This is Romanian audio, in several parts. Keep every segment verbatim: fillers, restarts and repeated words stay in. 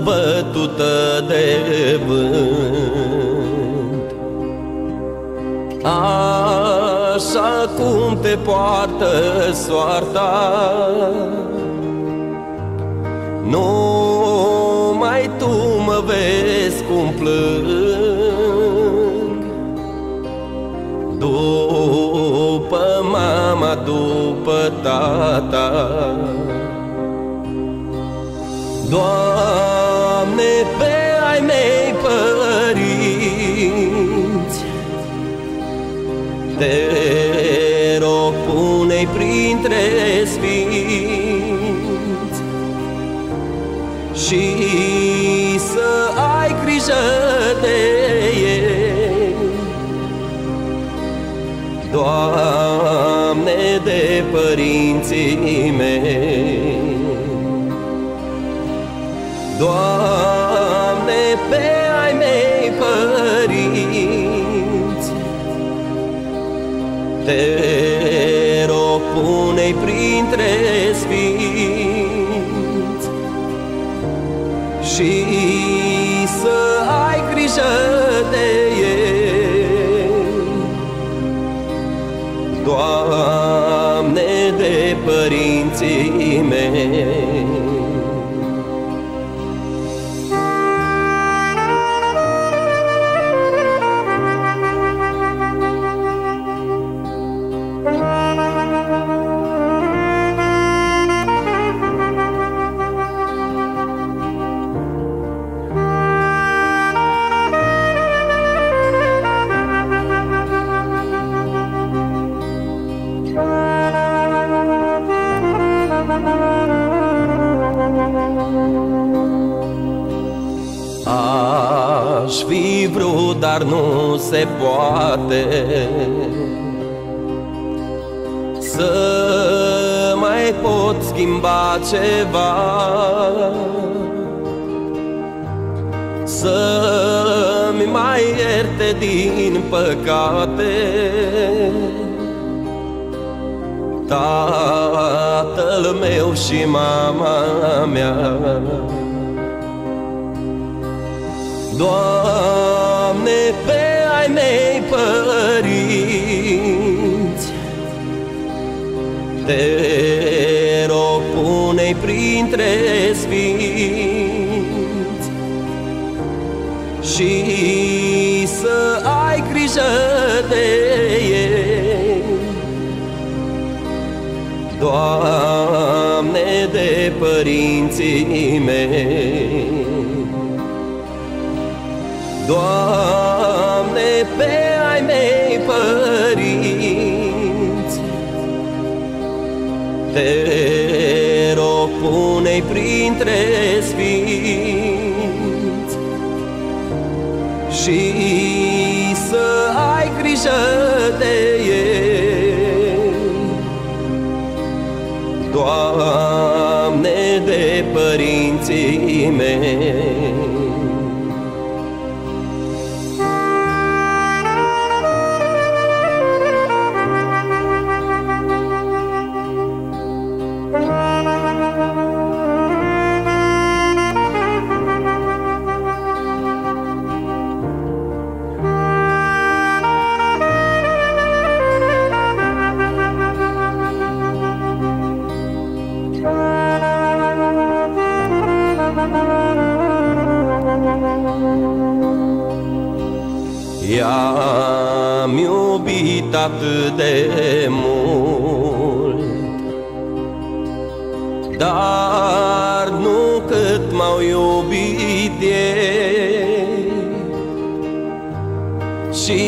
bătută de vânt. Așa cum te poartă soarta, numai tu mă vezi cum plâng. După mama, după tata, Doamne, pe ai mei părinți, te rog, pune-i printre sfinți și să ai grijă de ei. Doamne, de părinții mei, Doamne, pe ai mei părinți, te rog, pune-i printre sfinți și să ai grijă de ei. Doamne, de părinții mei, aș fi vrut, dar nu se poate să mai pot schimba ceva, să-mi mai ierte din păcate tatăl meu și mama mea. Doamne, pe ai mei părinți, te rog, pune-i printre sfinți și să ai grijă de ei. Doamne, de părinții mei, Doamne, pe ai mei părinți, te rog, pune-i printre sfinți și să ai grijă de ei. Doamne, de părinții mei, i-am iubit atât de mult, dar nu cât m-au iubit ei. Și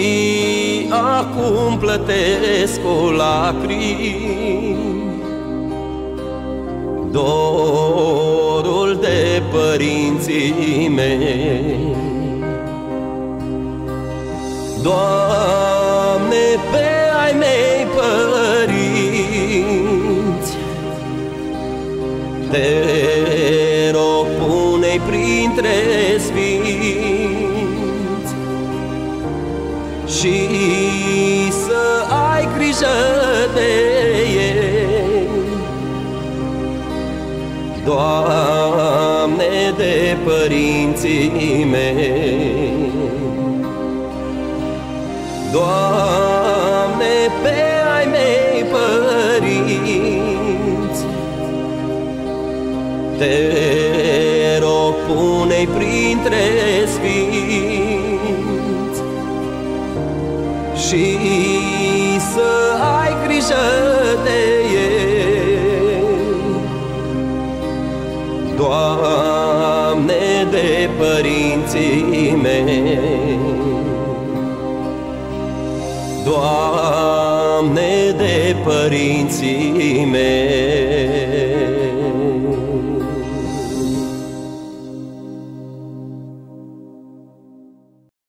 acum plătesc cu lacrimi dorul de părinții mei. Doamne, pe ai mei părinți, te rog, pune-i printre sfinți și să ai grijă de ei. Doamne, de părinții mei. Doamne, pe ai mei părinți, Te rog, pune-i printre sfinți și să ai grijă de ei. Doamne, de părinții mei, Doamne, de părinții mei.